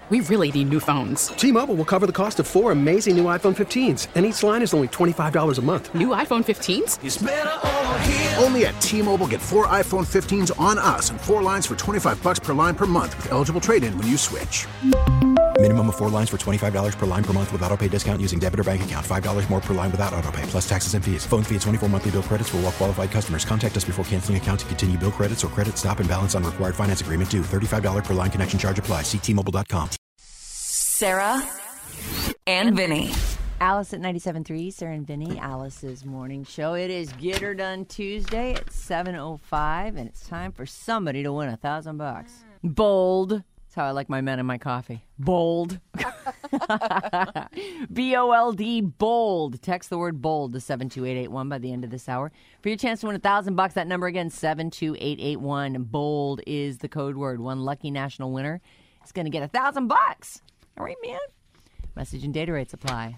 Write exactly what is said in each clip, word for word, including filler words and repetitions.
We really need new phones. T-Mobile will cover the cost of four amazing new iPhone fifteens, and each line is only twenty-five dollars a month. New iPhone fifteens? It's better over here. Only at T-Mobile, get four iPhone fifteens on us and four lines for twenty-five dollars per line per month with eligible trade-in when you switch. Minimum of four lines for twenty-five dollars per line per month with autopay discount using debit or bank account. five dollars more per line without autopay, plus taxes and fees. Phone fee at twenty-four monthly bill credits for well-qualified customers. Contact us before canceling account to continue bill credits or credit stop and balance on required finance agreement due. thirty-five dollars per line connection charge applies. See T Mobile dot com. Sarah and Vinny. Alice at ninety-seven point three, Sarah and Vinny, Alice's morning show. It is Get Her Done Tuesday at seven oh five, and it's time for somebody to win a thousand bucks. Bold. That's how I like my men in my coffee. Bold. B O L D, bold. Text the word bold to seven two eight eight one by the end of this hour. For your chance to win a thousand bucks, that number again, seven two eight eight one. Bold is the code word. One lucky national winner is going to get a thousand bucks. All right, man. Message and data rates apply.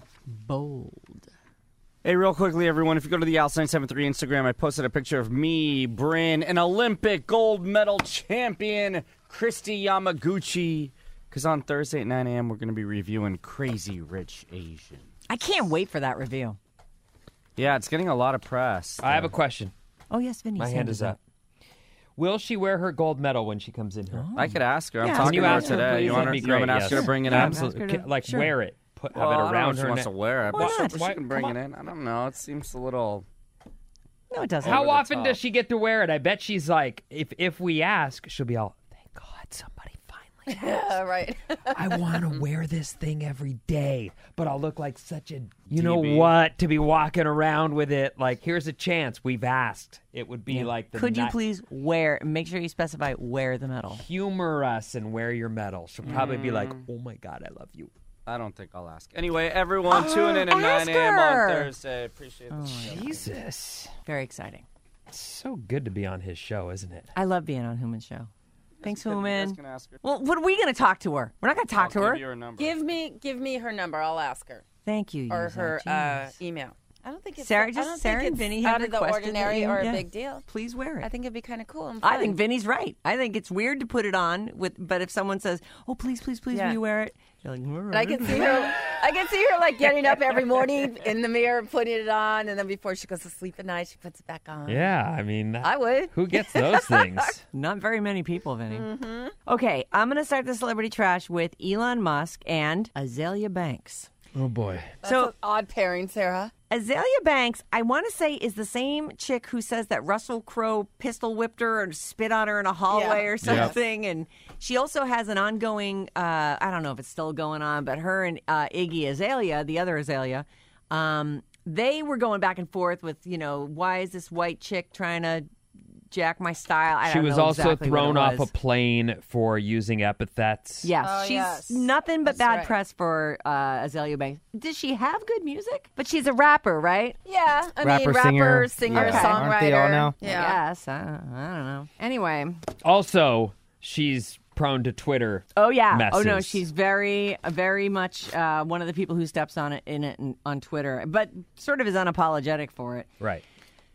Bold. Hey, real quickly, everyone, if you go to the Alice nine seven three Instagram, I posted a picture of me, Bryn, an Olympic gold medal champion, Christy Yamaguchi, because on Thursday at nine a.m., we're going to be reviewing Crazy Rich Asian. I can't wait for that review. Yeah, it's getting a lot of press. I have a question. Oh, yes, Vinny. My hand is up. Will she wear her gold medal when she comes in here? I could ask her. I'm Yeah, talking can you to her ask her, today. please? You want That'd her be you want great, to ask her yes. to bring it Yeah, in? absolutely. Absolutely. Like, Sure. wear it. Put, have Well, it I don't know around if she her wants neck. to wear it, Why but not? she Why- can bring come it in. I don't know. It seems a little... No, it doesn't. How over the often top. does she get to wear it? I bet she's like, if if we ask, she'll be all, thank God somebody finally asked. Yeah, right. I want to wear this thing every day, but I'll look like such a, you know D B. what, to be walking around with it. Like, here's a chance. We've asked. It would be like the Could you ni- please wear, make sure you specify wear the medal. humor us and wear your medel. She'll probably be like, Mm. oh my God, I love you. I don't think I'll ask. Anyway, everyone, tune in at ask nine a.m. on her. Thursday. Appreciate the Oh, show. Jesus. Very exciting. It's so good to be on his show, isn't it? I love being on Human's show. Thanks, You guys Human. can ask her. Well, what are we going to talk to her? We're not going to talk I'll to her. give you her number. Give me, give me her number. I'll ask her Thank you. or Yuza. her uh, Jeez. email. I don't think it's Sarah, I just don't Sarah think and it's Vinny have out of the requested that ordinary you- or a yeah. big deal. Please wear it. I think it'd be kind of cool and I fun. think Vinny's right. I think it's weird to put it on with, but if someone says, "Oh, please, please, please, Yeah. will you wear it?" You're like, And I can see her. I can see her like getting up every morning in the mirror, putting it on, and then before she goes to sleep at night, she puts it back on. Yeah, I mean, that, I would. who gets those things? Not very many people, Vinny. Mm-hmm. Okay, I'm going to start the celebrity trash with Elon Musk and Azalea Banks. Oh, boy. That's So- an odd pairing, Sarah. Azalea Banks, I want to say, is the same chick who says that Russell Crowe pistol whipped her and spit on her in a hallway Yeah. or something. And she also has an ongoing, uh, I don't know if it's still going on, but her and uh, Iggy Azalea, the other Azalea, um, they were going back and forth with, you know, why is this white chick trying to jack my style? I She don't was know also exactly what thrown it off was. a plane for using epithets. Yes, Oh, she's yes. nothing but That's bad right. press for uh, Azalea Banks. Does she have good music? But she's a rapper, right? Yeah, I Rapper, mean, singer. rapper, singer, Yeah. songwriter. Aren't they all now? Yeah. Yes. I, I don't know. Anyway. Also, she's prone to Twitter. Oh yeah. messes. Oh no, she's very, very much uh, one of the people who steps on it in it in, on Twitter, but sort of is unapologetic for it. Right.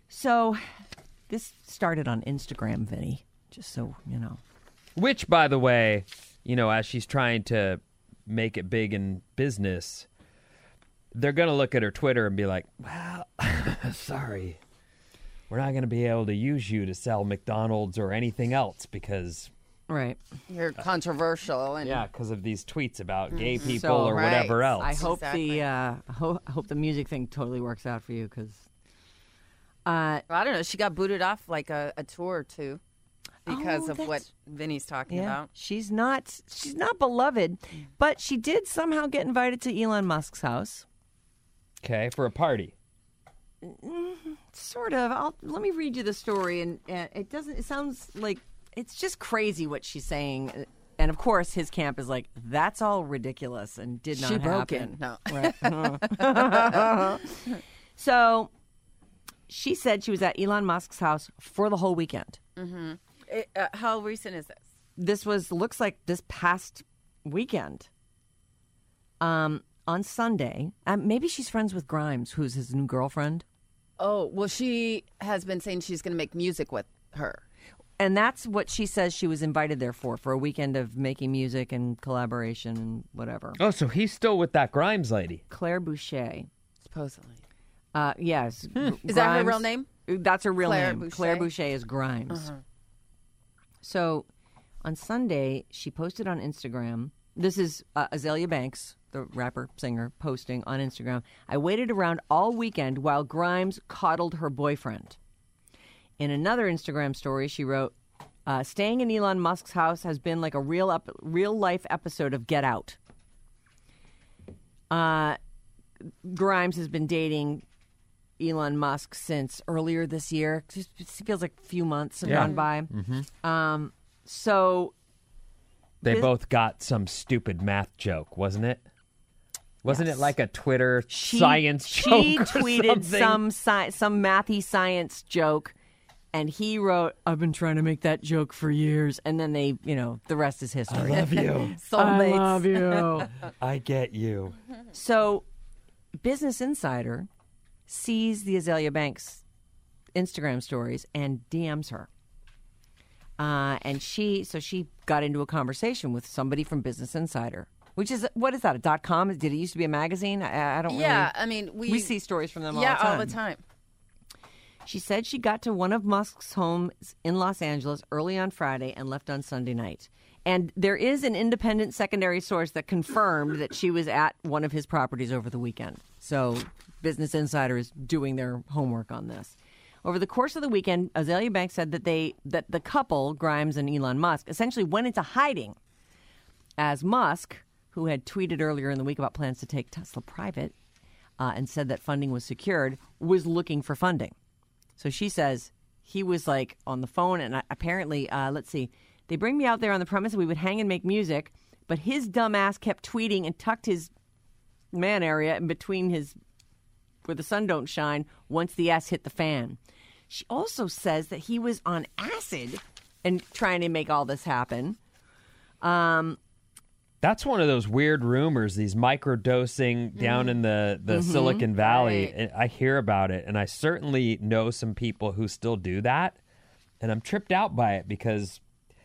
So, this started on Instagram, Vinny. Just so you know. Which, by the way, you know, as she's trying to make it big in business, they're going to look at her Twitter and be like, well, sorry, we're not going to be able to use you to sell McDonald's or anything else because... Right. You're controversial. And Yeah, because of these tweets about gay people So, or whatever right. else. I hope Exactly. the uh, I hope, I hope the music thing totally works out for you because. Uh, I don't know. She got booted off like a, a tour or two because Oh, of what that's- Vinny's talking yeah, about. she's not she's not beloved, but she did somehow get invited to Elon Musk's house. Okay, for a party. Sort of. I'll, let me read you the story, and uh, it doesn't. It sounds like it's just crazy what she's saying. And of course, his camp is like, "That's all ridiculous and did not She broke happen." in. No. Right. So, she said she was at Elon Musk's house for the whole weekend. Mm-hmm. It, uh, how recent is this? This was looks like this past weekend. Um, on Sunday, um, maybe she's friends with Grimes, who's his new girlfriend. Oh, well, she has been saying she's going to make music with her. And that's what she says she was invited there for, for a weekend of making music and collaboration and whatever. Oh, so he's still with that Grimes lady. Claire Boucher. Supposedly. Uh, yes. Hmm. Is that her real name? That's her real Claire name. Boucher? Claire Boucher is Grimes. Uh-huh. So on Sunday, she posted on Instagram. This is uh, Azalea Banks, the rapper, singer, posting on Instagram. I waited around all weekend while Grimes coddled her boyfriend. In another Instagram story, she wrote, uh, staying in Elon Musk's house has been like a real up, real life episode of Get Out. Uh, Grimes has been dating Elon Musk since earlier this year. It feels like a few months have Yeah. gone by. Mm-hmm. Um, so They this- both got some stupid math joke, wasn't it? Wasn't Yes. it like a Twitter she, science she joke or tweeted something? some sci- some mathy science joke, and he wrote, "I've been trying to make that joke for years." And then they, you know, the rest is history. I love you. Soulmates. I love you. I get you. So, Business Insider sees the Azalea Banks Instagram stories and D Ms her. Uh, and she, so she got into a conversation with somebody from Business Insider, which is, what is that, a dot com? Did it used to be a magazine? I, I don't Yeah, really. I mean, we, We see stories from them all yeah, the time. all the time. She said she got to one of Musk's homes in Los Angeles early on Friday and left on Sunday night. And there is an independent secondary source that confirmed that she was at one of his properties over the weekend. So Business Insider is doing their homework on this. Over the course of the weekend, Azalea Banks said that they that the couple, Grimes and Elon Musk, essentially went into hiding as Musk, who had tweeted earlier in the week about plans to take Tesla private uh, and said that funding was secured, was looking for funding. So she says he was like on the phone, and apparently, uh, let's see, they bring me out there on the premise and we would hang and make music, but his dumb ass kept tweeting and tucked his man area in between his, where the sun don't shine, once the ass hit the fan. She also says that he was on acid and trying to make all this happen. Um, That's one of those weird rumors, these microdosing down in the, the Mhm. Silicon Valley. Right. And I hear about it, and I certainly know some people who still do that. And I'm tripped out by it because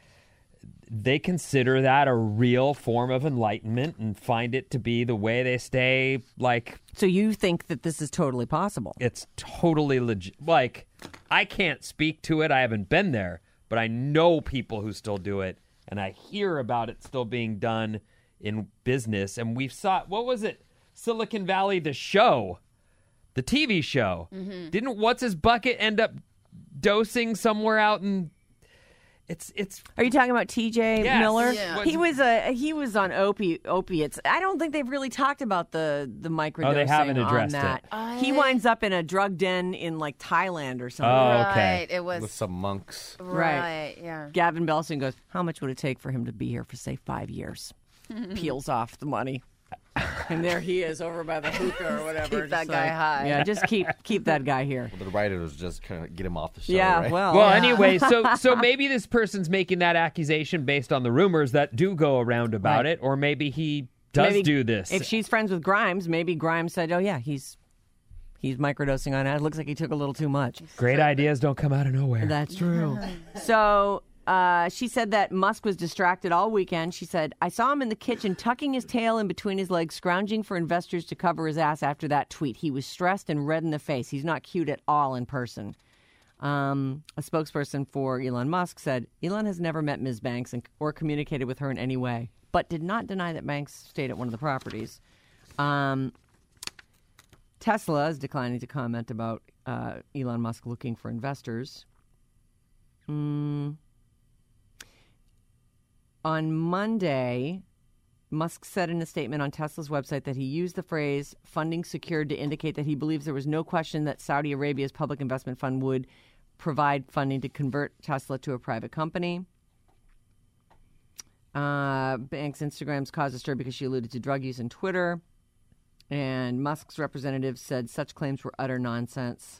they consider that a real form of enlightenment and find it to be the way they stay, like, so you think that this is totally possible? it's totally legit. Like, I can't speak to it. I haven't been there, but I know people who still do it, and I hear about it still being done in business. And we've saw, what was it? Silicon Valley, the show, the T V show. Mm-hmm. Didn't What's His Bucket end up dosing somewhere out in? It's it's. Are you talking about T J Yes. Miller? Yeah. He was a he was on opi- opiates. I don't think they've really talked about the the microdosing Oh, they haven't on addressed that. it. He winds up in a drug den in like Thailand or something. Oh, okay. Right, it was with some monks. Right. right. Yeah. Gavin Belson goes, "How much would it take for him to be here for say five years?" Peels off the money, and there he is over by the hookah or whatever. Keep that just guy like, high. Yeah, just keep keep that guy here. Well, the writer was just kind of get him off the show. Yeah, right? well, Well, yeah. anyway, so so maybe this person's making that accusation based on the rumors that do go around about Right. it, or maybe he does Maybe do this. If she's friends with Grimes, maybe Grimes said, "Oh yeah, he's he's microdosing on it. It looks like he took a little too much." Great ideas don't come out of nowhere. That's true. So uh, she said that Musk was distracted all weekend. She said, "I saw him in the kitchen tucking his tail in between his legs, scrounging for investors to cover his ass after that tweet. He was stressed and red in the face. He's not cute at all in person." Um, a spokesperson for Elon Musk said, Elon has never met Miz Banks and, or communicated with her in any way, but did not deny that Banks stayed at one of the properties. Um, Tesla is declining to comment about uh, Elon Musk looking for investors. Mm. On Monday, Musk said in a statement on Tesla's website that he used the phrase funding secured to indicate that he believes there was no question that Saudi Arabia's public investment fund would provide funding to convert Tesla to a private company. Uh, Banks' Instagrams caused a stir because she alluded to drug use on Twitter. And Musk's representative said such claims were utter nonsense.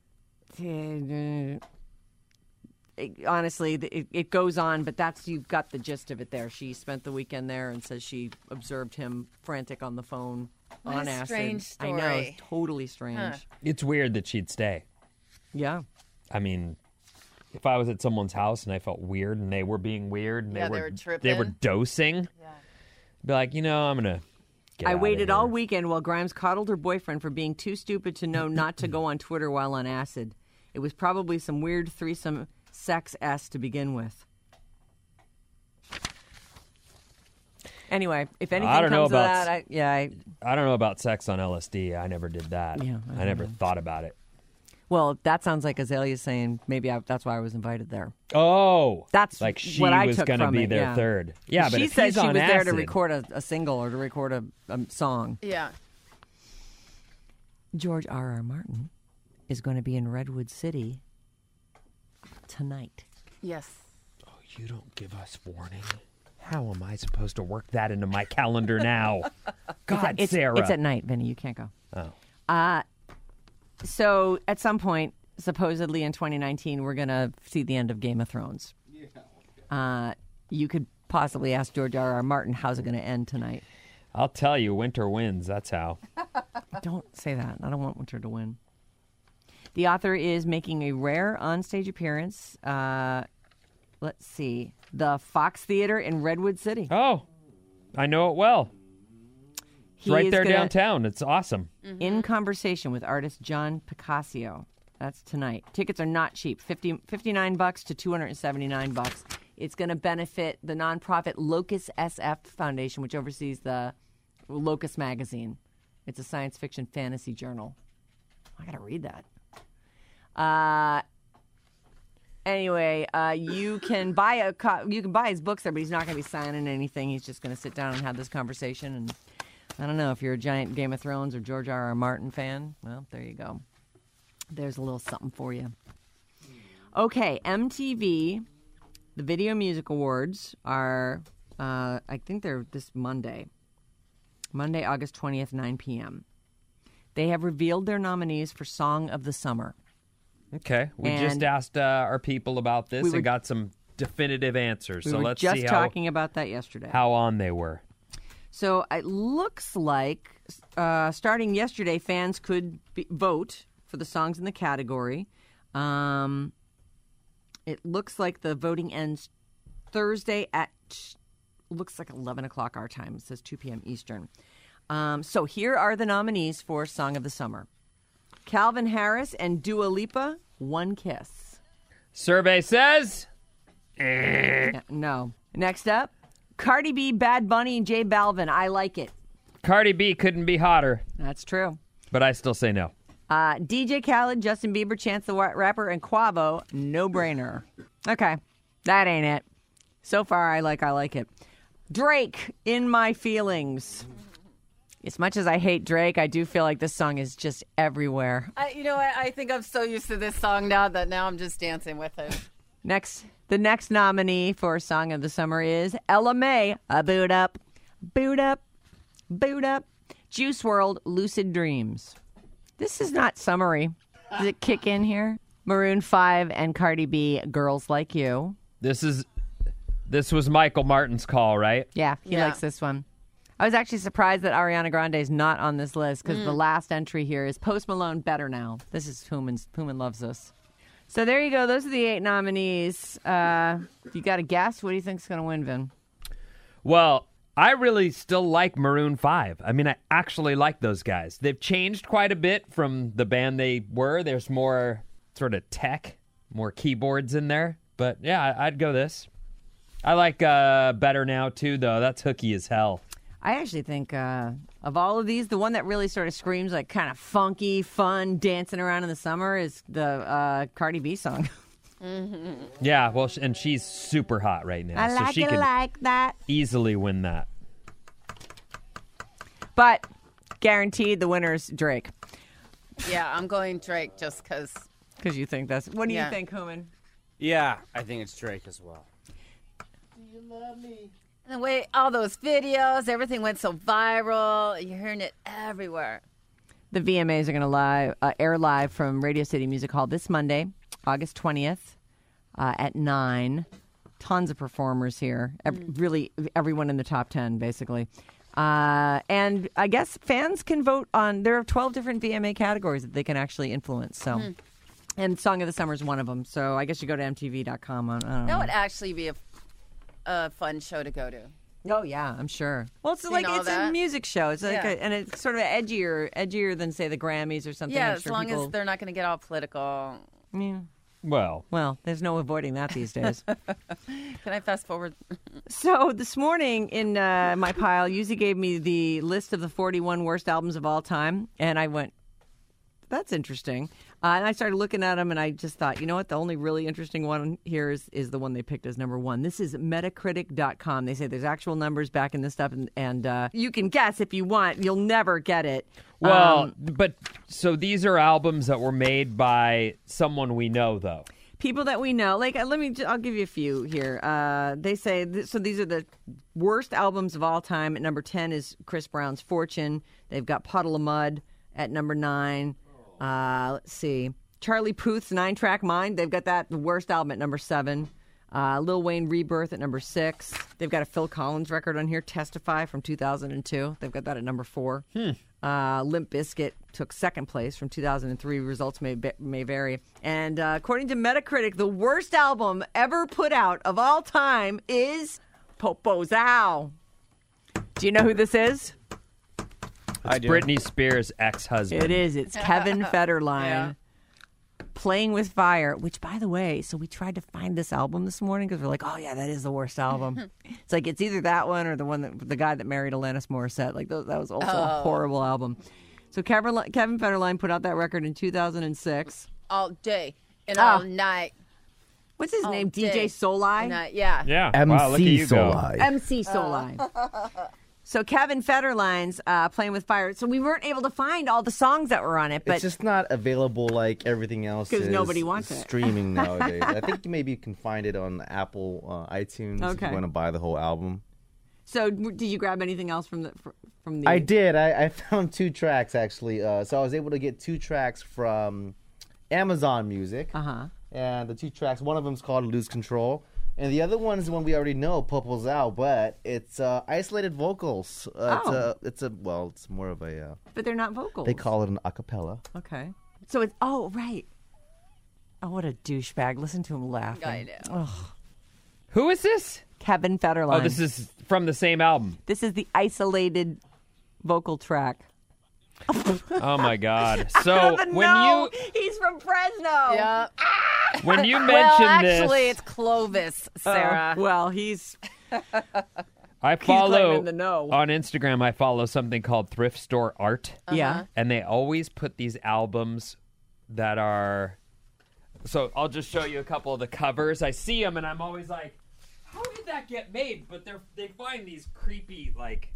It, honestly, it, it goes on, but that's you've got the gist of it there. She spent the weekend there and says she observed him frantic on the phone What on a acid. strange I know, story. it's totally strange. Huh. It's weird that she'd stay. Yeah. I mean, if I was at someone's house and I felt weird and they were being weird and Yeah, they they were were tripping. they were dosing, Yeah. be like, you know, I'm gonna. Get I out waited of all here. weekend while Grimes coddled her boyfriend for being too stupid to know not to go on Twitter while on acid. It was probably some weird threesome sex s to begin with. Anyway, if anything I don't comes know of about that, I, yeah, I, I don't know about sex on L S D. I never did that. Yeah, I I, don't never know. thought about it. well, that sounds like Azalea saying maybe I, that's why I was invited there. Oh, That's like she what I was took going to from be it, their yeah. third. Yeah, but she if said he's she on was there to acid- record a, a single or to record a, a song. Yeah. George R. R. Martin is going to be in Redwood City tonight. Yes. Oh, you don't give us warning. How am I supposed to work that into my calendar now? God, it's, Sarah. It's at night, Vinny. You can't go. Oh. Uh, so at some point, supposedly in twenty nineteen, we're going to see the end of Game of Thrones. Yeah. Uh, you could possibly ask George R. R. Martin, how's it going to end tonight? I'll tell you, winter wins. That's how. Don't say that. I don't want Winter to win. The author is making a rare onstage appearance. Uh, let's see. The Fox Theater in Redwood City. Oh, I know it well. It's He right is there gonna- downtown. It's awesome. In conversation with artist John Picasso. That's tonight. Tickets are not cheap. fifty, fifty-nine bucks to two hundred seventy-nine bucks. It's going to benefit the nonprofit Locus S F Foundation, which oversees the Locus magazine. It's a science fiction fantasy journal. I got to read that. Uh Anyway, uh, you can buy a co- you can buy his books there, but he's not going to be signing anything. He's just going to sit down and have this conversation. And I don't know if you're a giant Game of Thrones or George R. R. Martin fan. Well, there you go. There's a little something for you. Okay, M T V, the Video Music Awards are, uh, I think they're this Monday, Monday, August twentieth, nine p.m. They have revealed their nominees for Song of the Summer. Okay. We And just asked uh, our people about this we and were- got some definitive answers. We so were let's just see how, talking about that yesterday. how on they were. So it looks like uh, starting yesterday, fans could be, vote for the songs in the category. Um, it looks like the voting ends Thursday at looks like eleven o'clock our time. It says two p.m. Eastern. Um, so here are the nominees for Song of the Summer: Calvin Harris and Dua Lipa, "One Kiss." Survey says. Yeah, no. Next up, Cardi B, Bad Bunny, and J Balvin, "I Like It." Cardi B couldn't be hotter, That's true. but I still say no. Uh, D J Khaled, Justin Bieber, Chance the Wa- Rapper, and Quavo, "No Brainer." Okay, that ain't it. So far, I like I like it. Drake, "In My Feelings." As much as I hate Drake, I do feel like this song is just everywhere. I, you know, I, I think I'm so used to this song now that now I'm just dancing with it. Next, the next nominee for Song of the Summer is Ella Mai, "A Boot Up, Boot Up, Boot Up." Juice world, "Lucid Dreams." This is not summery. Does it kick in here? Maroon five and Cardi B, "Girls Like You." This is this was Michael Martin's call, right? Yeah, he Yeah. likes this one. I was actually surprised that Ariana Grande is not on this list because the last entry here is Post Malone, "Better Now." This is Human. Human loves this. So there you go. Those are the eight nominees. Uh, you got a guess? What do you think's going to win, Vin? Well, I really still like Maroon five. I mean, I actually like those guys. They've changed quite a bit from the band they were. There's more sort of tech, more keyboards in there. But yeah, I- I'd go this. I like uh, Better Now, too, though. That's hooky as hell. I actually think uh, of all of these, the one that really sort of screams like kind of funky, fun, dancing around in the summer is the uh, Cardi B song. Yeah, well, sh- and she's super hot right now. I so like she it can like that. easily win that. But guaranteed the winner's Drake. Yeah, I'm going Drake just because. Because you think that's... What do Yeah. you think, Human? Yeah, I think it's Drake as well. And the way all those videos, everything went so viral. You're hearing it everywhere. The V M As are going to live uh, air live from Radio City Music Hall this Monday, August twentieth, uh, at nine. Tons of performers here. Ev- Really, everyone in the top ten, basically. Uh, and I guess fans can vote on. There are twelve different V M A categories that they can actually influence. So And Song of the Summer is one of them. So I guess you go to M T V dot com. On, I don't That know. would actually be a, a fun show to go to. Oh yeah, I'm sure. Well, it's You like know it's that? a music show. It's like Yeah. a, and it's sort of edgier, edgier than say the Grammys or something. Yeah, I'm as sure long people, as they're not going to get all political. Yeah. Well, Well, there's no avoiding that these days. Can I fast forward? So this morning in uh, my pile, Yuzi gave me the list of the forty-one worst albums of all time, and I went, "That's interesting." Uh, and I started looking at them, and I just thought, you know what? The only really interesting one here is, is the one they picked as number one. This is Metacritic dot com. They say there's actual numbers backing this stuff, and, and uh, you can guess if you want. You'll never get it. well, Um, but so these are albums that were made by someone we know, though. people that we know, like uh, let me, I'll give you a few here. Uh, they say th- so. These are the worst albums of all time. At number ten is Chris Brown's Fortune. They've got Puddle of Mud at number nine. Uh, let's see, Charlie Puth's Nine Track Mind. They've got that the worst album at number seven. Uh, Lil Wayne Rebirth at number six. They've got a Phil Collins record on here, Testify from two thousand two. They've got that at number four. Hmm. Uh, Limp Bizkit took second place from two thousand three. Results may may vary. And uh, according to Metacritic, the worst album ever put out of all time is Popo's Ow. Do you know who this is? It's Britney Spears' ex-husband. It is. It's Kevin Federline. Yeah. Playing with Fire, which, by the way, so we tried to find this album this morning because we're like, oh, yeah, that is the worst album. It's like, it's either that one or the one that the guy that married Alanis Morissette. Like, those, that was also a Oh. horrible album. So Kevin, Kevin Federline put out that record in two thousand six. All day and Oh. all night. What's his All name? D day J Solai? Night. Yeah. Yeah. M C Wow, look at you go. Solai. M C Solai. So Kevin Federline's uh, Playing with Fire. So we weren't able to find all the songs that were on it, but It's just not available like everything else 'Cause is nobody wants it. streaming nowadays. I think maybe you can find it on Apple uh, iTunes if Okay. you want to buy the whole album. So w- did you grab anything else from the fr- from the? I did. I, I found two tracks actually. Uh, so I was able to get two tracks from Amazon Music. Uh huh. And the two tracks, one of them is called Lose Control. And the other one is one we already know, Popo's Out, but it's uh, isolated vocals. Uh, it's, Oh. a, it's a, well, it's more of a, uh, But they're not vocals. they call it an acapella. Okay. So it's oh right. Oh, what a douchebag! Listen to him laughing. I know. Ugh. Who is this? Kevin Federline. Oh, this is from the same album. This is the isolated vocal track. Oh my God! I So don't when know. you He's from Fresno. Yeah. when you Well, mentioned actually, this, it's Clovis, Oh, Sarah. well, he's I claiming follow the no. on Instagram. I follow something called Thrift Store Art, yeah. and they always put these albums that are. So I'll just show you a couple of the covers. I see them, and I'm always like, "How did that get made?" But they're they find these creepy like.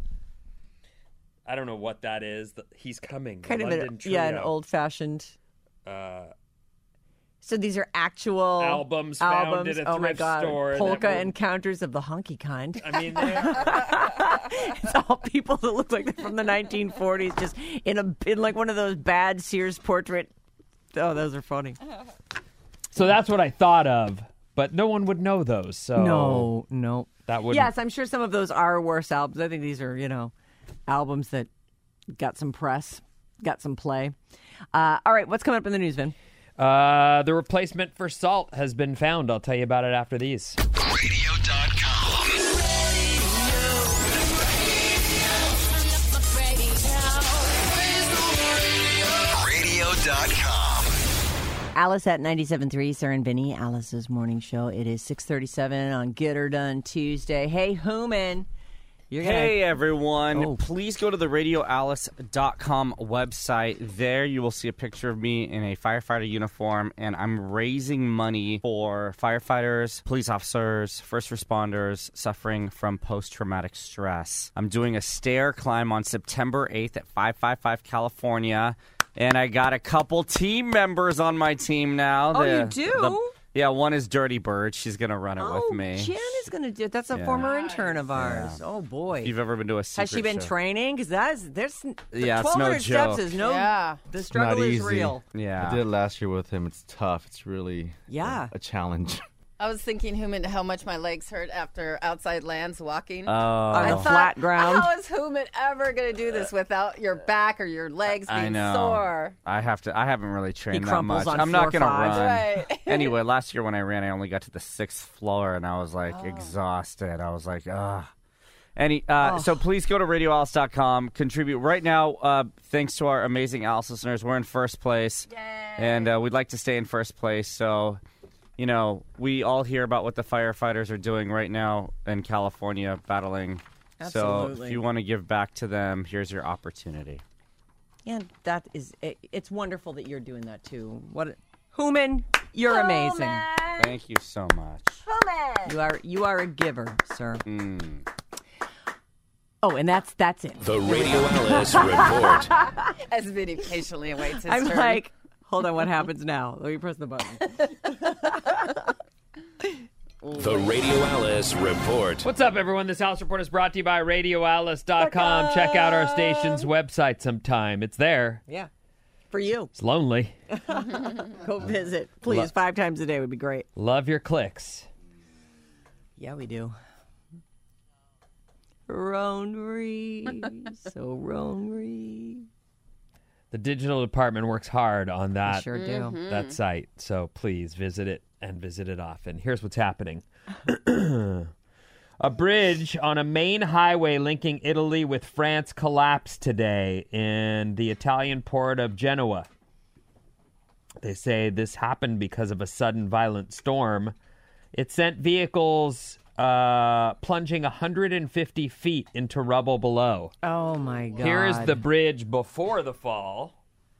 I don't know what that is. The- He's coming. the Kind of London an yeah, an Trio. old fashioned. Uh, So these are actual Albums found albums. at a oh my thrift God. store that Polka were- Encounters of the Hunky Kind. I mean, they're- It's all people that look like they're from the nineteen forties, just in a in like one of those bad Sears portrait. Oh, those are funny. so that's what I thought of, but no one would know those. So No, no. that would Yes, I'm sure some of those are worse albums. I think these are, you know, albums that got some press, got some play. Uh, all right, what's coming up in the news, Vin? Uh, the replacement for salt has been found. I'll tell you about it after these. radio dot com. radio dot com. Alice at ninety-seven point three, Sarah and Vinny, Alice's morning show. It is six thirty-seven on Get Her Done Tuesday. Hey, Hooman. You're gonna... Hey everyone, Oh. please go to the radio alice dot com website. There you will see a picture of me in a firefighter uniform, and I'm raising money for firefighters, police officers, first responders suffering from post-traumatic stress. I'm doing a stair climb on September eighth at five five five California, and I got a couple team members on my team now. Oh, The- you do? the- yeah, one is Dirty Bird. She's going to run it Oh, with me. Jen is going to do it. That's a Yeah. former intern of ours. Oh, boy. If you've ever been to a secret Has she been show. training? Because that is, there's, the Yeah, it's twelve hundred no steps joke. is no, Yeah. the struggle Not is easy. real. Yeah. I did it last year with him. It's tough. It's really Yeah. a, a challenge. I was thinking Human, how much my legs hurt after outside lands walking. Oh. On I the thought, flat ground. How is Human ever going to do this without your back or your legs I being know. sore? I have to. I haven't really trained that crumples much. on I'm not floor gonna five. run. Right. Anyway, last year when I ran, I only got to the sixth floor, and I was like Oh. exhausted. I was like, ah. Any, uh, So please go to radio alice dot com. Contribute right now. Uh, thanks to our amazing Alice listeners, we're in first place, Yay. and uh, we'd like to stay in first place. So, you know, we all hear about what the firefighters are doing right now in California, battling. So, Absolutely. if you want to give back to them, here's your opportunity. Yeah, that is. It, it's wonderful that you're doing that too. What, Human, you're amazing. Thank you so much. You are you are a giver, sir. Mm. Oh, and that's that's it. The Radio Alice Report. As Vinny patiently awaits his I'm turn. like, hold on, what happens now? Let me press the button. The Radio Alice Report. What's up, everyone? This Alice Report is brought to you by radio alice dot com. Check out our station's website sometime. It's there. Yeah, for you. It's lonely. Go visit, please. Lo- Five times a day would be great. Love your clicks. Yeah, we do. Ronry, so Ronry. The digital department works hard on that, sure do. Mhm. that site. So please visit it and visit it often. Here's what's happening. A bridge on a main highway linking Italy with France collapsed today in the Italian port of Genoa. They say this happened because of a sudden violent storm. It sent vehicles uh, plunging one hundred fifty feet into rubble below. Oh, my God. Here's the bridge before the fall.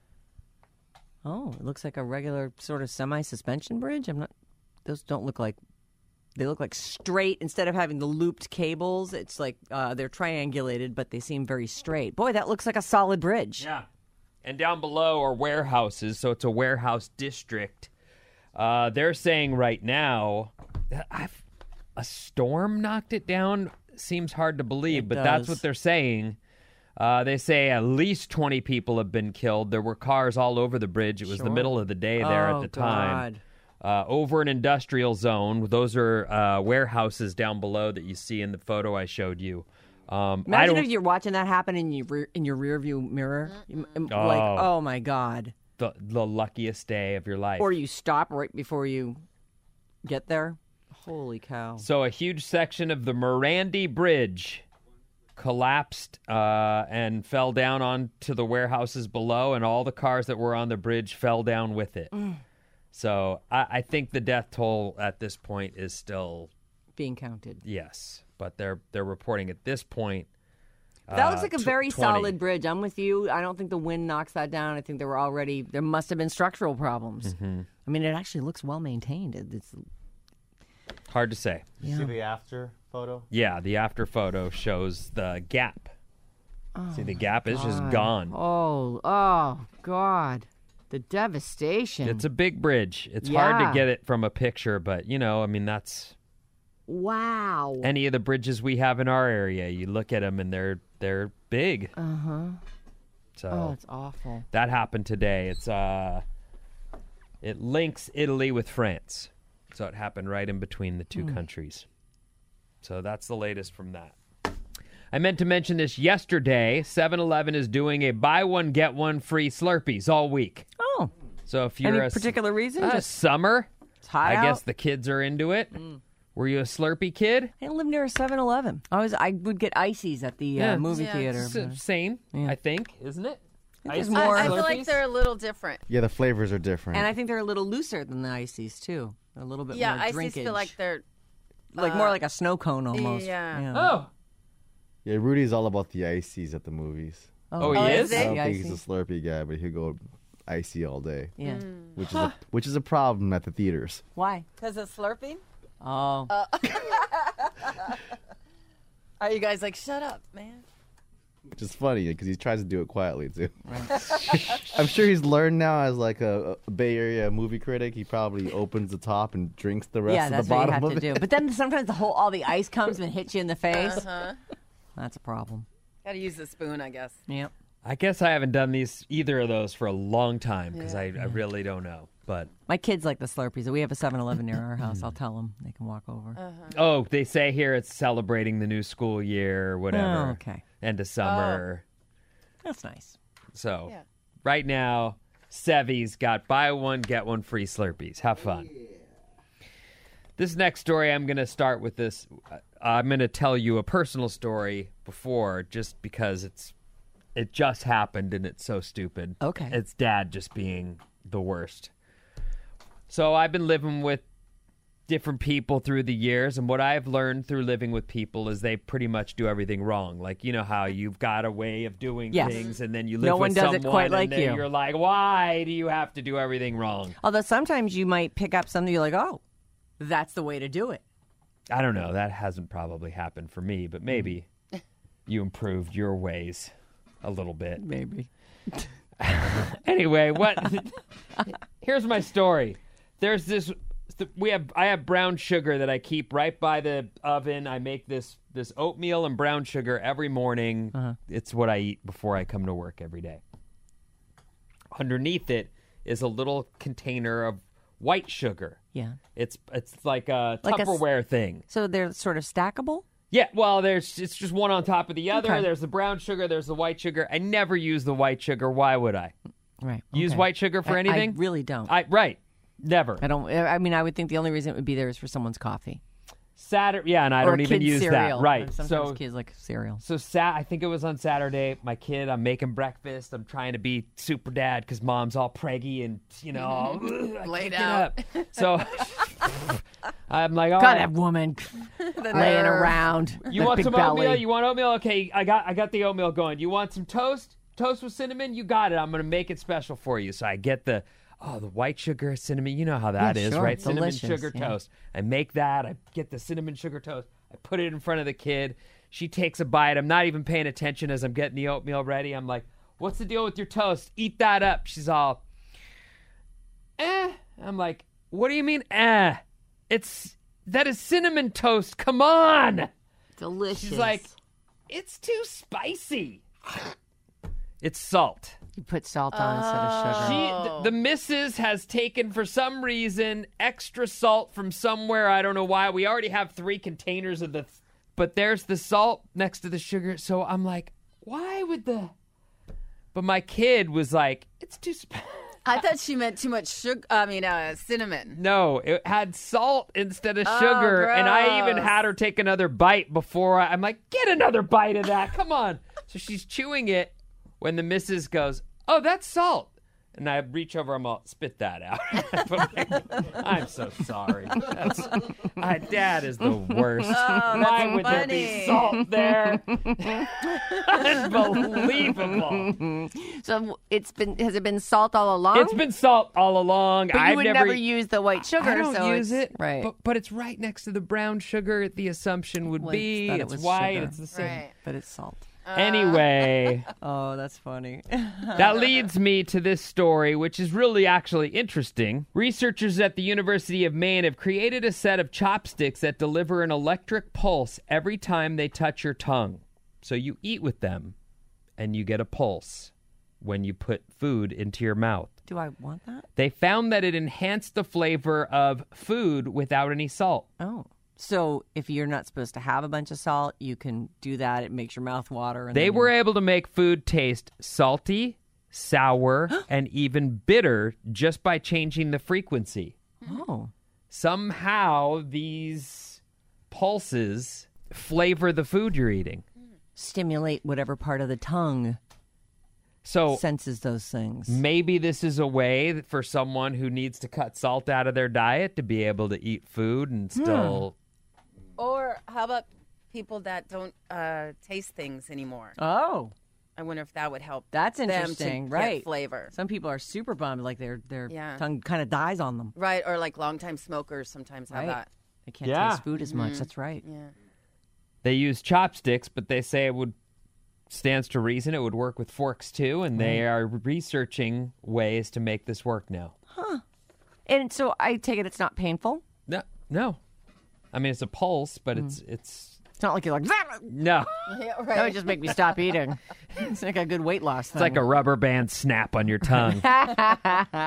Oh, it looks like a regular sort of semi-suspension bridge. I'm not. Those don't look like. They look like straight. Instead of having the looped cables, it's like uh, they're triangulated, but they seem very straight. Boy, that looks like a solid bridge. Yeah. And down below are warehouses, so it's a warehouse district. Uh, they're saying right now, I've, a storm knocked it down. Seems hard to believe, It but that's does. what they're saying. Uh, they say at least twenty people have been killed. There were cars all over the bridge. It was the Sure. middle of the day there Oh, at the time. God. Uh, over an industrial zone. Those are uh, warehouses down below that you see in the photo I showed you. Um, I Imagine don't, if you're watching that happen in your rear, in your rear view mirror. You- um, Oh. Like, oh my God. the, the luckiest day of your life. Or you stop right before you get there. Holy cow. So a huge section of the Morandi Bridge collapsed uh, and fell down onto the warehouses below, and all the cars that were on the bridge fell down with it. Mm. So I, I think the death toll at this point is still Being counted. yes, but they're they're reporting at this point. That uh, looks like a tw- very twenty. solid bridge. I'm with you. I don't think the wind knocks that down. I think there were already, there must have been structural problems. Mm-hmm. I mean, it actually looks well maintained. It- It's Hard to say. Did you see the after photo? Yeah, the after photo shows the gap. See, the gap is just God. gone. Oh, oh, God. The devastation. It's a big bridge. It's hard to Yeah. get it from a picture, but you know, I mean, that's wow. any of the bridges we have in our area. You look at them and they're they're big. Uh huh. So Oh, it's awful. that happened today. It's uh, it links Italy with France, so it happened right in between the two Mm. countries. So that's the latest from that. I meant to mention this yesterday. seven eleven is doing a buy one get one free Slurpees all week. Oh. So if you're Any a s- particular reason? uh, Just summer, it's hot I out? guess the kids are into it. Were you a Slurpee kid? I live near a seven eleven. I was. I would get ices at the uh, movie Yeah. theater. S- same, I think, isn't it? There's Ice more. I, I feel Slurpees? like they're a little different. Yeah, the flavors are different. And I think they're a little looser than the ices too. They're a little bit Yeah, more I drinkage. feel like they're like uh, more like a snow cone almost. yeah. Oh, yeah, Rudy's all about the ices at the movies. Oh, he Oh, is? is I it? don't The think he's icy? a Slurpee guy, but he'll go icy all day, Yeah. which is a, which is a problem at the theaters. Why? Because of slurping? Oh. Are you guys like, shut up, man? Which is funny because he tries to do it quietly too. I'm sure he's learned now as like a, a Bay Area movie critic. He probably opens the top and drinks the rest Yeah, of that's the what you bottom have of to it. do. But then sometimes the whole all the ice comes and hits you in the face. Uh-huh. That's a problem. Got to use the spoon, I guess. Yep. I guess I haven't done these either of those for a long time because I, I really don't know. But My kids like the Slurpees. We have a seven eleven near our house. I'll tell them. They can walk over. Uh-huh. oh, they say here it's celebrating the new school year, whatever. Oh, okay. End of summer. That's nice. So Yeah. right now, Sevy's got buy one, get one free Slurpees. Have fun. This next story, I'm going to start with this. Uh, I'm going to tell you a personal story before, just because it's it just happened and it's so stupid. Okay. It's dad just being the worst. So I've been living with different people through the years, and what I've learned through living with people is they pretty much do everything wrong. Like, you know how you've got a way of doing Yes. things, and then you live No with one does it someone, quite and like then you. you're like, why do you have to do everything wrong? Although sometimes you might pick up something you're like, oh, that's the way to do it. I don't know. That hasn't probably happened for me, but maybe you improved your ways a little bit. Maybe. Anyway, what? Here's my story. There's this. We have. I have brown sugar that I keep right by the oven. I make this this oatmeal and brown sugar every morning. Uh-huh. It's what I eat before I come to work every day. Underneath it is a little container of white sugar. Yeah. It's it's like a Like a s- Tupperware thing. So they're sort of stackable? Yeah, well, there's it's just one on top of the other. Okay. There's the brown sugar. There's the white sugar. I never use the white sugar. Why would I? Right. Use okay. white sugar for I- anything? I really don't. I right. Never. I don't. I mean, I would think the only reason it would be there is for someone's coffee. Saturday, yeah, and I or don't even kids' use cereal. that. Right. Sometimes so kids like cereal. So sat. I think it was on Saturday. My kid, I'm making breakfast. I'm trying to be super dad because mom's all preggy and you know all, "Ugh, I Laid can't get out." up." So I'm like, all God, right. that woman The laying nerve. around. You that want big some belly. oatmeal? You want oatmeal? Okay, I got I got the oatmeal going. You want some toast? Toast with cinnamon? You got it. I'm gonna make it special for you. So I get the oh the white sugar cinnamon. You know how that Yeah, is, sure. right? Cinnamon Delicious, sugar yeah. toast. I make that. I get the cinnamon sugar toast. I put it in front of the kid. She takes a bite. I'm not even paying attention as I'm getting the oatmeal ready. I'm like, "What's the deal with your toast? Eat that up." She's all, "Eh." I'm like, "What do you mean, eh? It's that is cinnamon toast. Come on." Delicious. She's like, "It's too spicy." It's salt. You put salt on instead of sugar. She, th- the missus has taken, for some reason, extra salt from somewhere. I don't know why. We already have three containers of the, but there's the salt next to the sugar. So I'm like, why would the? But my kid was like, it's too spicy. I thought she meant too much sugar. I mean, uh, cinnamon. No, it had salt instead of Oh, sugar, and I even gross. had her take another bite before I, I'm like, get another bite of that. Come on. So she's chewing it when the missus goes, oh, that's salt. And I reach over, I'm all, spit that out. I'm so sorry. That's, my dad is the worst. Oh, Why that's would there be funny. salt there? Unbelievable. So it's been has it been salt all along? It's been salt all along. But you I've would never, never use the white sugar. I don't so use it's, it, right? But, but it's right next to the brown sugar. The assumption would Was be that it it's was white. sugar. It's the same. Right. But it's salt. Anyway, Oh, that's funny. that leads me to this story, which is really actually interesting. Researchers at the University of Maine have created a set of chopsticks that deliver an electric pulse every time they touch your tongue. So you eat with them, and you get a pulse when you put food into your mouth. Do I want that? They found that it enhanced the flavor of food without any salt. Oh. So if you're not supposed to have a bunch of salt, you can do that. It makes your mouth water. And They then were you're- able to make food taste salty, sour, and even bitter just by changing the frequency. Oh. Somehow these pulses flavor the food you're eating. Stimulate whatever part of the tongue So senses those things. maybe this is a way for someone who needs to cut salt out of their diet to be able to eat food and still... Or how about people that don't uh, taste things anymore? Oh. I wonder if that would help. That's them to interesting, get right? flavor. Some people are super bummed, like their their Yeah. tongue kind of dies on them. Right, or like longtime smokers sometimes have Right. that. They can't Yeah. taste food as much. That's right. Yeah. They use chopsticks, but they say it would stands to reason it would work with forks too, and they are researching ways to make this work now. And so I take it it's not painful. No, no. I mean, it's a pulse, but it's it's It's not like you're like, no. Yeah, right. that would just make me stop eating. It's like a good weight loss thing. It's like a rubber band snap on your tongue.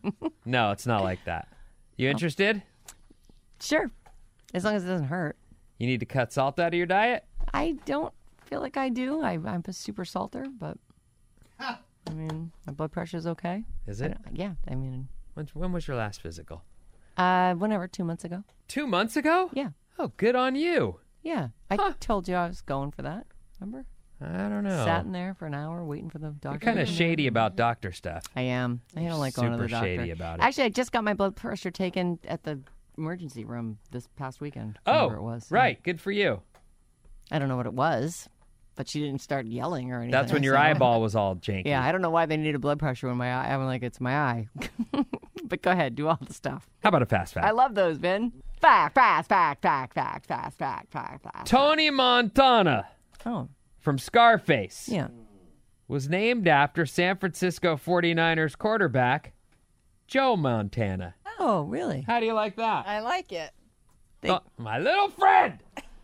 No, it's not like that. You interested? Sure. As long as it doesn't hurt. You need to cut salt out of your diet? I don't feel like I do. I, I'm a super salter, but I mean, my blood pressure's okay. Is I it? don't- yeah. I mean, When, when was your last physical? uh, whenever, two months ago. Two months ago? Yeah. Oh, good on you. Yeah. I told you I was going for that. Remember? I don't know. Sat in there for an hour waiting for the doctor. You're kind to of come in. shady about doctor stuff. I am. I don't like going to the Super doctor. shady about it. Actually, I just got my blood pressure taken at the emergency room this past weekend. Oh, whenever it was. right. Good for you. I don't know what it was, but she didn't start yelling or anything. That's when your so- eyeball was all janky. Yeah, I don't know why they needed blood pressure in my eye. I'm like, it's my eye. But go ahead, do all the stuff. How about a fast fact? I love those, Ben. Fact, fast, fact, fact, fact, fast, fact, fact, fact. Tony Montana Oh, from Scarface yeah. was named after San Francisco forty-niners quarterback Joe Montana. Oh, really? How do you like that? I like it. Oh, my little friend.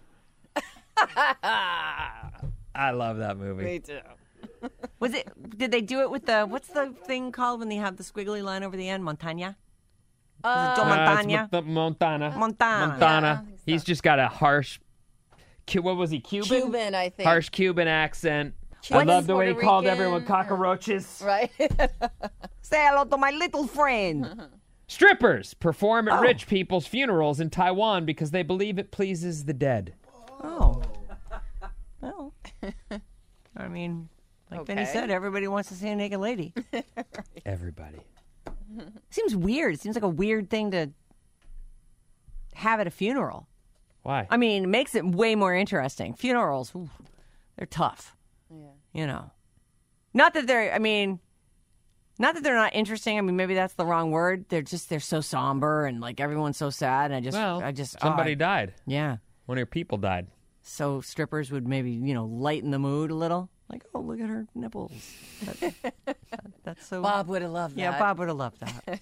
I love that movie. Me too. Was it? Did they do it with the? What's the thing called when they have the squiggly line over the end? Montana. Uh, Joe Uh, it's Montana. the Montana. Montana. Montana. Yeah, I think so. He's just got a harsh. Cu- What was he? Cuban. Cuban, I think. Harsh Cuban accent. Cuban, I love the way he Puerto called Rican, everyone cockroaches. Right. Say hello to my little friend. Strippers perform at Oh. rich people's funerals in Taiwan because they believe it pleases the dead. Oh. Well. I mean, like Benny Okay. said, everybody wants to see a naked lady. Everybody. Seems weird. It seems like a weird thing to have at a funeral. Why? I mean, it makes it way more interesting. Funerals, ooh, they're tough. Yeah. You know. Not that they're, I mean, not that they're not interesting. I mean, maybe that's the wrong word. They're just, they're so somber and like everyone's so sad. And I just, well, I just, somebody oh, I- died. Yeah. One of your people died. So strippers would maybe, you know, lighten the mood a little. Like, oh, look at her nipples. That, that, that's so. Bob would have loved that. Yeah, Bob would have loved that.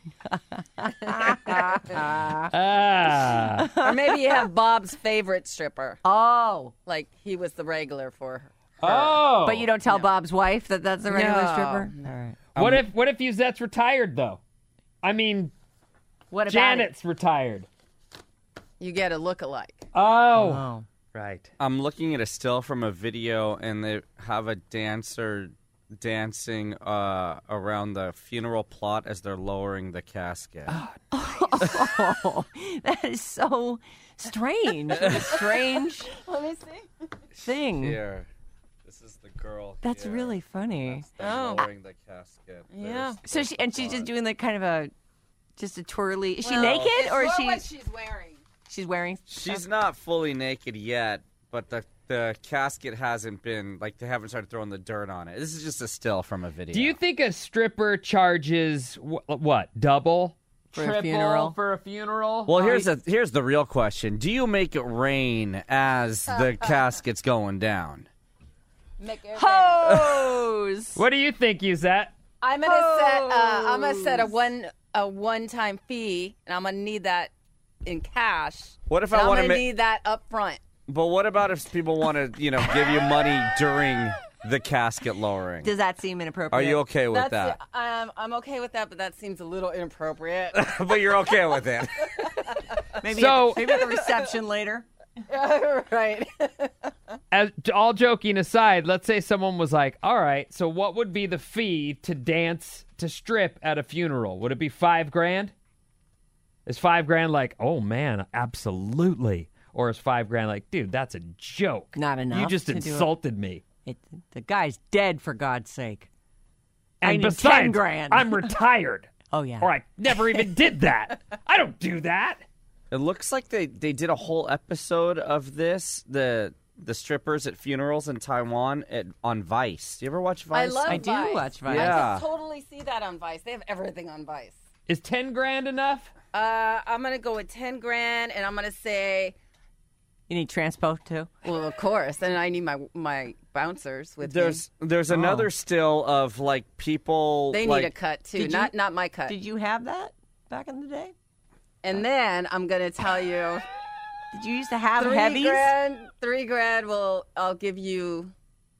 Ah. Or maybe you have Bob's favorite stripper. Oh. Like he was the regular for her. Oh. But you don't tell Bob's wife that that's a regular No. stripper? All right. What if what if Yuzette's retired though? I mean, What about Janet's retired. You get a look-alike. Oh. Oh. Right. I'm looking at a still from a video, and they have a dancer dancing uh, around the funeral plot as they're lowering the casket. Oh, that is so strange. What a strange Let me see. thing. Here, this is the girl. That's here. really funny. They're Oh. lowering the casket. Yeah. There's So the she and she's just plot. doing like kind of a just a twirly. Is she Well, naked it's or is more she? what she's wearing. She's wearing. She's not fully naked yet, but the the casket hasn't been like they haven't started throwing the dirt on it. This is just a still from a video. Do you think a stripper charges wh- what double For a triple funeral? for a funeral? Well, here's a here's the real question: do you make it rain as the casket's going down? Make it rain. Hose. What do you think, Yuzette? I'm gonna set. Uh, I'm gonna set a one a one time fee, and I'm gonna need that in cash. What if And I I'm want to gonna make? need that up front. But what about if people want to, you know, give you money during the casket lowering? Does that seem inappropriate? Are you okay with That's that? um, I'm okay with that, but that seems a little inappropriate. But you're okay with it. Maybe So- at, maybe at the reception later. Right. As all joking aside, let's say someone was like, "All right, so what would be the fee to dance to strip at a funeral? Would it be five grand? Is five grand like, oh man, absolutely? Or is five grand like, dude, that's a joke? Not enough You just to do it. insulted me. It, the guy's dead, for God's sake. I And need besides, ten grand. I'm retired, Oh yeah. or I never even did that. I don't do that. It looks like they, they did a whole episode of this, the the strippers at funerals in Taiwan at, on Vice. Do you ever watch Vice? I love I do Vice. watch Vice. I Yeah. can totally see that on Vice. They have everything on Vice. Is ten grand enough? Uh, I'm gonna go with ten grand, and I'm gonna say, You need transpo too. well, of course, and I need my my bouncers with There's me. there's another still of like people. They like, need a cut too, Did you- not not my cut. Did you have that back in the day? And then I'm gonna tell you, Did you used to have three heavies? grand, three grand. Will I'll give you,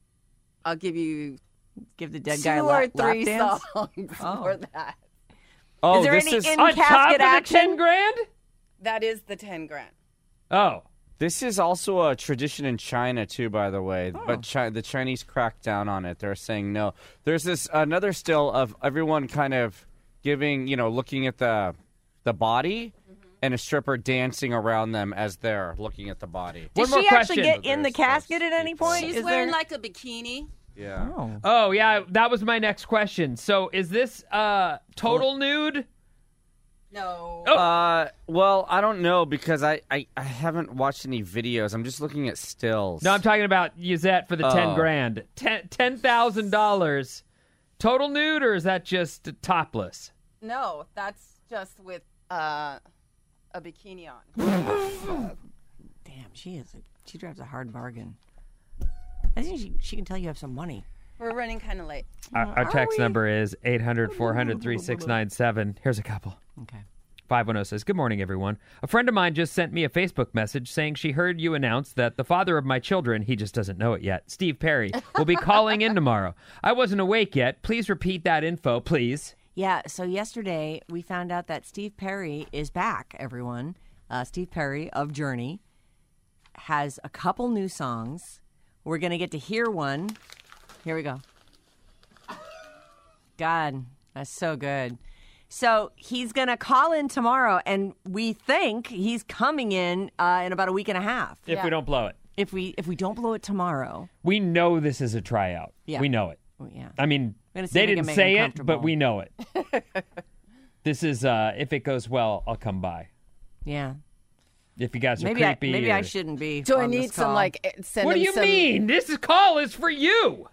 I'll give you Give the dead two guy a or lap, lap three dance? songs Oh. for that. Oh, is there this any is in on top casket of the action? ten grand? That is the ten grand. Oh. This is also a tradition in China too, by the way. Oh. But Chi- the Chinese cracked down on it. They're saying no. There's this another still of everyone kind of giving, you know, looking at the the body, mm-hmm. and a stripper dancing around them as they're looking at the body. Did One more she actually question. get in the casket at any point? She's Is wearing there... like a bikini. Yeah. Oh. Oh, yeah, that was my next question. So is this uh, total nude? No. Oh. Uh, well, I don't know because I, I, I haven't watched any videos. I'm just looking at stills. No, I'm talking about Yuzette for the ten Oh. grand. Ten ten thousand dollars. Total nude, or is that just topless? No, that's just with uh, a bikini on. Damn, she is. A, she drives a hard bargain. I think she, she can tell you have some money. We're running kind of late. Our, our text number is eight hundred, four hundred, thirty-six ninety-seven. Here's a couple. Okay. five one zero says, good morning, everyone. A friend of mine just sent me a Facebook message saying she heard you announce that the father of my children, he just doesn't know it yet, Steve Perry, will be calling in tomorrow. I wasn't awake yet. Please repeat that info, please. Yeah, so yesterday we found out that Steve Perry is back, everyone. Uh, Steve Perry of Journey has a couple new songs. We're going to get to hear one. Here we go. God, that's so good. So he's going to call in tomorrow, and we think he's coming in uh, in about a week and a half. If we don't blow it. If we if we don't blow it tomorrow. We know this is a tryout. Yeah. We know it. Oh, yeah. I mean, We're gonna see they if we didn't can make say him it, but comfortable. we know it. This is, uh, if it goes well, I'll come by. Yeah. If you guys are Maybe I, creepy. maybe or... I shouldn't be. Do I on need this some call. like eh, send What do him you some... mean? This call is for you.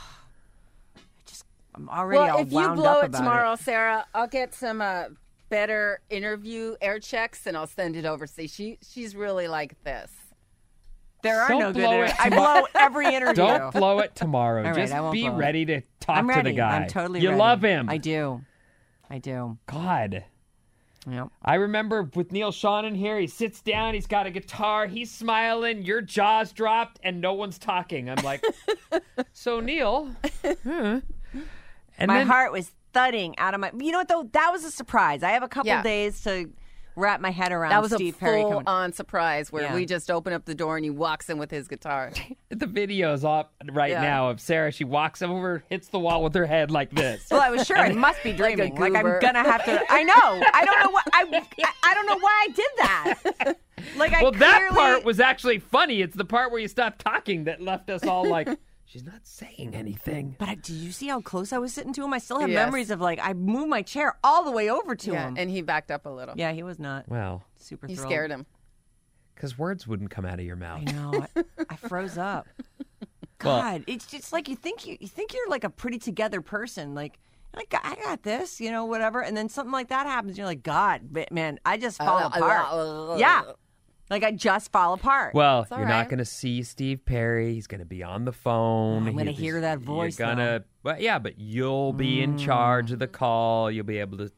I'm already Well, all if you wound blow up it about tomorrow, it. Sarah, I'll get some uh, better interview air checks and I'll send it over. See, she she's really like this. There are Don't no good blow inter- it I tomorrow. blow every interview. Don't blow it tomorrow. All right, Just I won't be blow it. ready to talk I'm to ready. the guy. I'm totally You ready. love him. I do. I do. God. Yep. I remember with Neil Sean in here, he sits down, he's got a guitar, he's smiling, your jaw's dropped, and no one's talking. I'm like, so Neil. huh? And my then, heart was thudding out of my. You know what though? That was a surprise. I have a couple Yeah. days to wrap my head around. That was Steve a Perry coming. full-on surprise where Yeah. we just open up the door and he walks in with his guitar. the video's up right Yeah. now of Sarah. She walks over, hits the wall with her head like this. Well, I was sure I must be Like a dreaming. Like, I'm goober. gonna have to. I know. I don't know what. I, I I don't know why I did that. Like I well, that clearly, part was actually funny. It's the part where you stopped talking that left us all like, she's not saying anything. But I, did you see how close I was sitting to him? I still have Yes. memories of like I moved my chair all the way over to Yeah, him. and he backed up a little. Yeah, he was not Well, super. He thrilled. scared him. because words wouldn't come out of your mouth. I know. I, I froze up. God, it's just like you think you, you think you're like a pretty together person, like like I got this, you know, whatever, and then something like that happens, you're like, God, but, man, I just fall Uh, apart. uh, yeah, like I just fall apart. Well, all you're right. not going to see Steve Perry. He's going to be on the phone. I'm gonna He's- hear that voice, You're gonna, but yeah, but you'll be in charge of the call. You'll be able to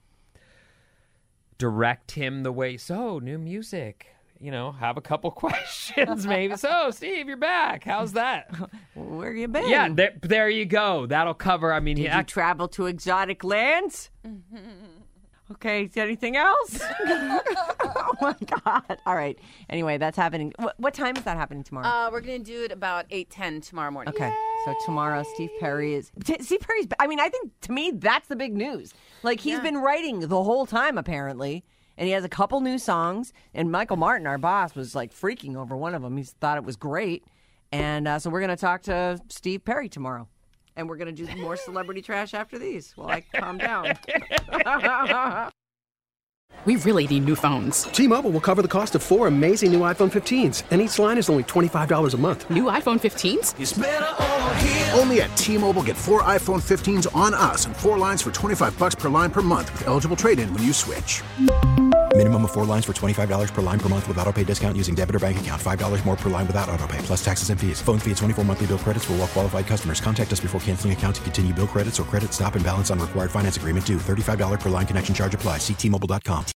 direct him the way. So, new music. You know, have a couple questions maybe. So, Steve, you're back. How's that? Where you been? Yeah, there, there you go. That'll cover. I mean, Did yeah, you travel to exotic lands? Okay, is there anything else? Oh my God! All right. Anyway, that's happening. What, what time is that happening tomorrow? Uh, we're going to do it about eight ten tomorrow morning. Okay, so tomorrow, Steve Perry is. T- Steve Perry's. I mean, I think to me that's the big news. Like he's Yeah. been writing the whole time apparently, and he has a couple new songs. And Michael Martin, our boss, was like freaking over one of them. He thought it was great, and uh, so we're going to talk to Steve Perry tomorrow, and we're going to do more celebrity trash after these. While I calm down. We really need new phones. T-Mobile will cover the cost of four amazing new iPhone fifteens, and each line is only twenty-five dollars a month. New iPhone fifteens? Only at T-Mobile, get four iPhone fifteens on us and four lines for twenty-five bucks per line per month with eligible trade-in when you switch. Minimum of four lines for twenty-five dollars per line per month with autopay discount using debit or bank account. five dollars more per line without autopay, plus taxes and fees. Phone fee at twenty-four monthly bill credits for well-qualified customers. Contact us before canceling account to continue bill credits or credit stop and balance on required finance agreement due. thirty-five dollars per line connection charge applies. See T Mobile dot com.